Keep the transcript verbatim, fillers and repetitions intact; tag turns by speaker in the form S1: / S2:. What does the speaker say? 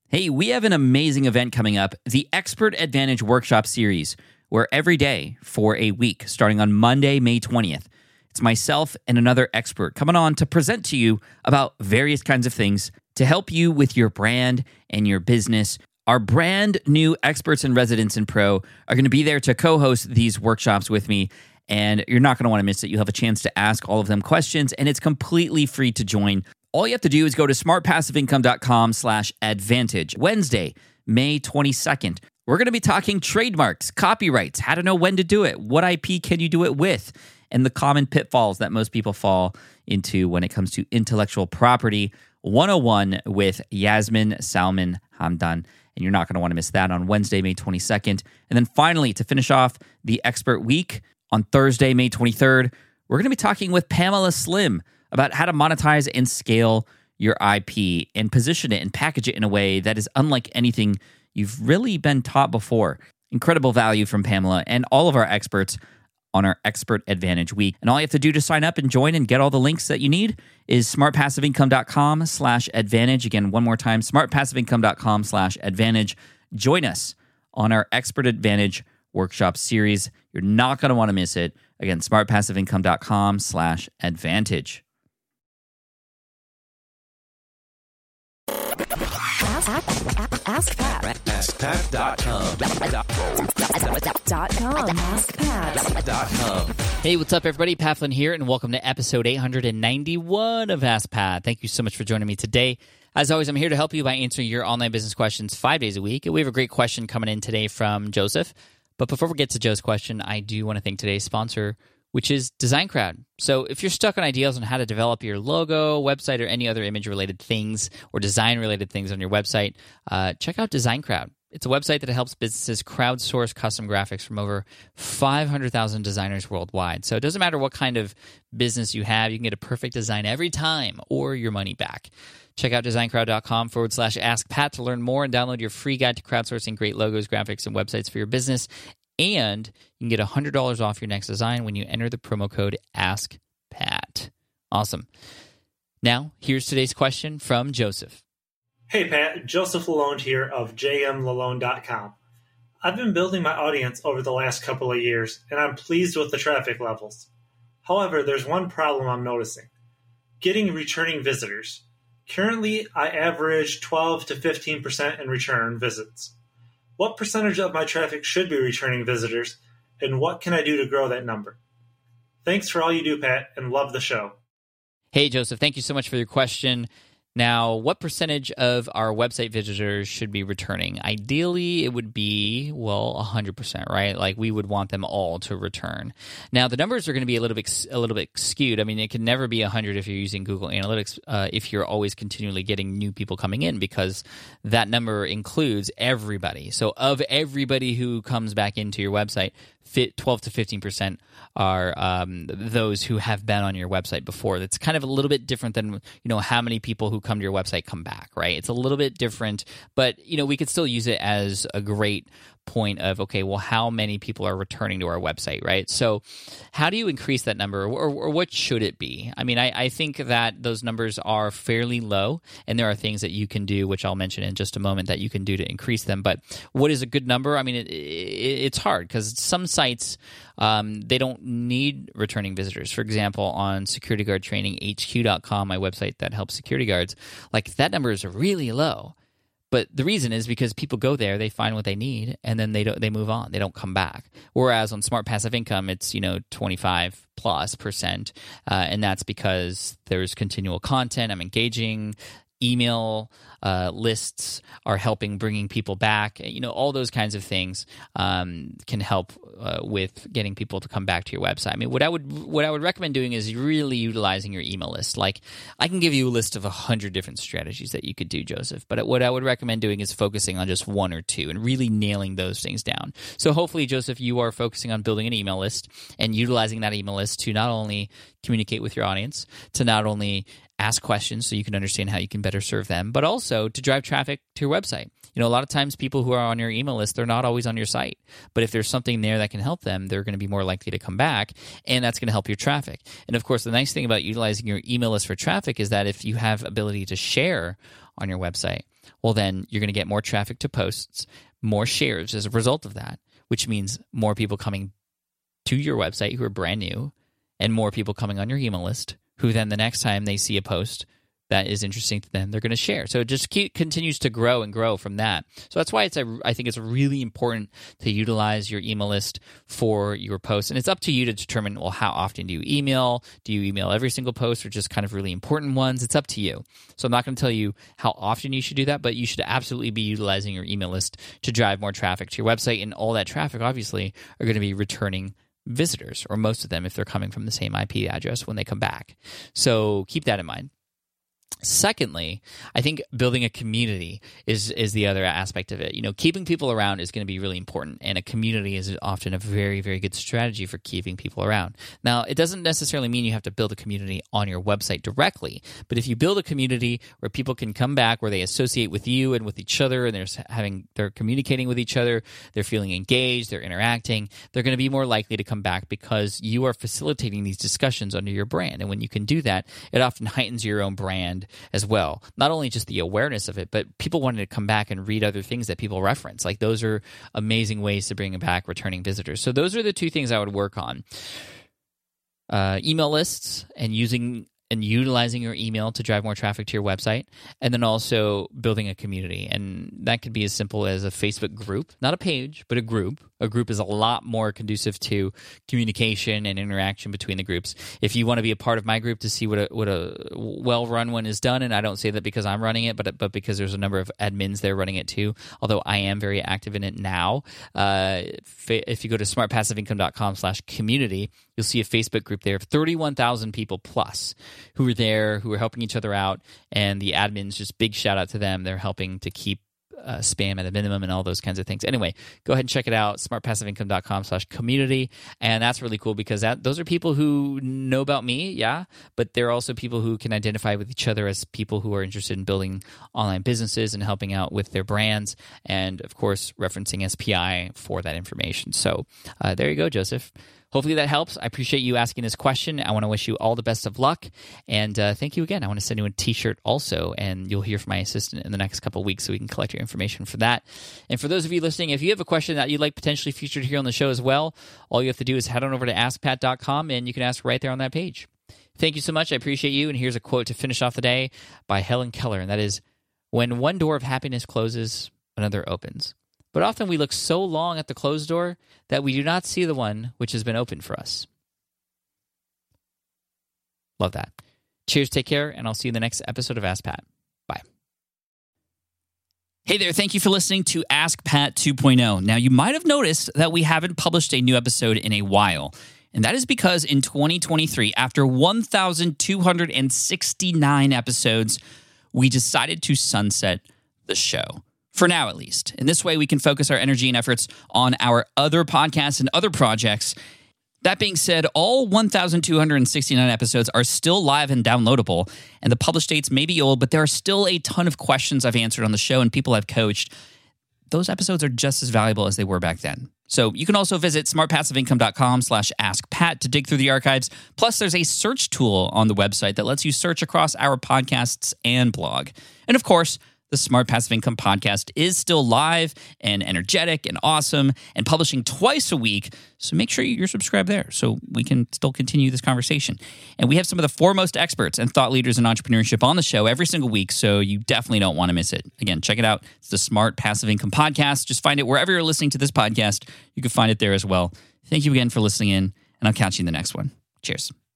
S1: Hey, we have an amazing event coming up, the Expert Advantage Workshop Series, where every day for a week, starting on Monday, May twentieth, it's myself and another expert coming on to present to you about various kinds of things to help you with your brand and your business. Our brand new experts and residents in Pro are going to be there to co-host these workshops with me, and you're not going to want to miss it. You'll have a chance to ask all of them questions, and it's completely free to join. All you have to do is go to smartpassiveincome.com slash advantage. Wednesday, May twenty-second. We're going to be talking trademarks, copyrights, how to know when to do it, what I P can you do it with, and the common pitfalls that most people fall into when it comes to intellectual property one oh one with Yasmin Salman Hamdan. And you're not going to want to miss that on Wednesday, May twenty-second. And then finally, to finish off the Expert Week, on Thursday, May twenty-third, we're going to be talking with Pamela Slim about how to monetize and scale your I P and position it and package it in a way that is unlike anything you've really been taught before. Incredible value from Pamela and all of our experts on our Expert Advantage Week. And all you have to do to sign up and join and get all the links that you need is smartpassiveincome.com slash advantage. Again, one more time, smartpassiveincome.com slash advantage. Join us on our Expert Advantage Workshop Series. You're not going to want to miss it. Again, smartpassiveincome.com slash advantage.
S2: Ask, ask, ask Pat.
S3: ask pat dot com.
S2: Dot com. ask pat dot com.
S1: Hey, what's up, everybody? Pat Flynn here, and welcome to episode eight hundred ninety-one of Ask Pat. Thank you so much for joining me today. As always, I'm here to help you by answering your online business questions five days a week. We have a great question coming in today from Joseph. But before we get to Joe's question, I do want to thank today's sponsor, which is DesignCrowd. So if you're stuck on ideas on how to develop your logo, website, or any other image-related things or design-related things on your website, uh, check out DesignCrowd. It's a website that helps businesses crowdsource custom graphics from over five hundred thousand designers worldwide. So it doesn't matter what kind of business you have, you can get a perfect design every time or your money back. Check out designcrowd.com forward slash askpat to learn more and download your free guide to crowdsourcing great logos, graphics, and websites for your business. And you can get one hundred dollars off your next design when you enter the promo code AskPat. Awesome. Now, here's today's question from Joseph.
S4: Hey Pat, Joseph Lalonde here of j m lalonde dot com. I've been building my audience over the last couple of years, and I'm pleased with the traffic levels. However, there's one problem I'm noticing. Getting returning visitors. Currently, I average twelve to fifteen percent in return visits. What percentage of my traffic should be returning visitors, and what can I do to grow that number? Thanks for all you do, Pat, and love the show.
S1: Hey, Joseph, thank you so much for your question. Now, what percentage of our website visitors should be returning? Ideally, it would be, well, one hundred percent, right? Like, we would want them all to return. Now, the numbers are going to be a little bit a little bit skewed. I mean, it can never be one hundred if you're using Google Analytics, uh, if you're always continually getting new people coming in, because that number includes everybody. So, of everybody who comes back into your website, twelve to fifteen percent are um, those who have been on your website before. That's kind of a little bit different than, you know, how many people who come to your website come back, right? It's a little bit different, but, you know, we could still use it as a great point of, okay, well, how many people are returning to our website, right? So how do you increase that number, or, or what should it be? I mean, I, I think that those numbers are fairly low, and there are things that you can do, which I'll mention in just a moment, that you can do to increase them. But what is a good number? I mean, it, it, it's hard, because some sites, um, they don't need returning visitors. For example, on security guard training H Q dot com, my website that helps security guards, like, that number is really low. But the reason is because people go there, they find what they need, and then they don't, they move on. They don't come back. Whereas on Smart Passive Income, it's, you know, twenty-five plus percent, uh, and that's because there's continual content. I'm engaging. Email uh, lists are helping bringing people back. You know, all those kinds of things um, can help uh, with getting people to come back to your website. I mean, what I would what I would recommend doing is really utilizing your email list. Like, I can give you a list of a hundred different strategies that you could do, Joseph. But what I would recommend doing is focusing on just one or two and really nailing those things down. So hopefully, Joseph, you are focusing on building an email list and utilizing that email list to not only communicate with your audience, to not only ask questions so you can understand how you can better serve them, but also to drive traffic to your website. You know, a lot of times people who are on your email list, they're not always on your site. But if there's something there that can help them, they're going to be more likely to come back, and that's going to help your traffic. And of course, the nice thing about utilizing your email list for traffic is that if you have ability to share on your website, well, then you're going to get more traffic to posts, more shares as a result of that, which means more people coming to your website who are brand new and more people coming on your email list who then the next time they see a post that is interesting to them, they're going to share. So it just keep, continues to grow and grow from that. So that's why it's a, I think it's really important to utilize your email list for your posts. And it's up to you to determine, well, how often do you email? Do you email every single post or just kind of really important ones? It's up to you. So I'm not going to tell you how often you should do that, but you should absolutely be utilizing your email list to drive more traffic to your website. And all that traffic, obviously, are going to be returning visitors, or most of them if they're coming from the same I P address when they come back. So keep that in mind. Secondly, I think building a community is is the other aspect of it. You know, keeping people around is going to be really important, and a community is often a very, very good strategy for keeping people around. Now, it doesn't necessarily mean you have to build a community on your website directly, but if you build a community where people can come back, where they associate with you and with each other, and they're having they're communicating with each other, they're feeling engaged, they're interacting, they're going to be more likely to come back because you are facilitating these discussions under your brand. And when you can do that, it often heightens your own brand as well. Not only just the awareness of it, but people wanting to come back and read other things that people reference. Like those are amazing ways to bring back returning visitors. So those are the two things I would work on. Uh, email lists and using and utilizing your email to drive more traffic to your website, and then also building a community. And that could be as simple as a Facebook group, not a page, but a group. A group is a lot more conducive to communication and interaction between the groups. If you want to be a part of my group to see what a what a well-run one is done, and I don't say that because I'm running it, but but because there's a number of admins there running it too, although I am very active in it now. Uh, if you go to smartpassiveincome.com slash community, you'll see a Facebook group there of thirty-one thousand people plus who are there, who are helping each other out, and the admins, just big shout out to them. They're helping to keep Uh, spam at a minimum and all those kinds of things. Anyway, go ahead and check it out, smartpassiveincome.com slash community. And that's really cool because that those are people who know about me, yeah, but they're also people who can identify with each other as people who are interested in building online businesses and helping out with their brands, and of course, referencing S P I for that information. So uh, there you go, Joseph. Hopefully that helps. I appreciate you asking this question. I want to wish you all the best of luck. And uh, thank you again. I want to send you a t-shirt also, and you'll hear from my assistant in the next couple of weeks so we can collect your information for that. And for those of you listening, if you have a question that you'd like potentially featured here on the show as well, all you have to do is head on over to ask pat dot com, and you can ask right there on that page. Thank you so much. I appreciate you. And here's a quote to finish off the day by Helen Keller, and that is, "When one door of happiness closes, another opens. But often we look so long at the closed door that we do not see the one which has been opened for us." Love that. Cheers, take care, and I'll see you in the next episode of Ask Pat. Bye. Hey there, thank you for listening to Ask Pat two point oh. Now, you might have noticed that we haven't published a new episode in a while, and that is because in twenty twenty-three, after one thousand two hundred sixty-nine episodes, we decided to sunset the show. For now, at least. In this way, we can focus our energy and efforts on our other podcasts and other projects. That being said, all one thousand two hundred sixty-nine episodes are still live and downloadable, and the published dates may be old, but there are still a ton of questions I've answered on the show and people I've coached. Those episodes are just as valuable as they were back then. So you can also visit smartpassiveincome.com slash askpat to dig through the archives. Plus, there's a search tool on the website that lets you search across our podcasts and blog. And of course, the Smart Passive Income podcast is still live and energetic and awesome and publishing twice a week. So make sure you're subscribed there so we can still continue this conversation. And we have some of the foremost experts and thought leaders in entrepreneurship on the show every single week, so you definitely don't want to miss it. Again, check it out. It's the Smart Passive Income podcast. Just find it wherever you're listening to this podcast. You can find it there as well. Thank you again for listening in, and I'll catch you in the next one. Cheers.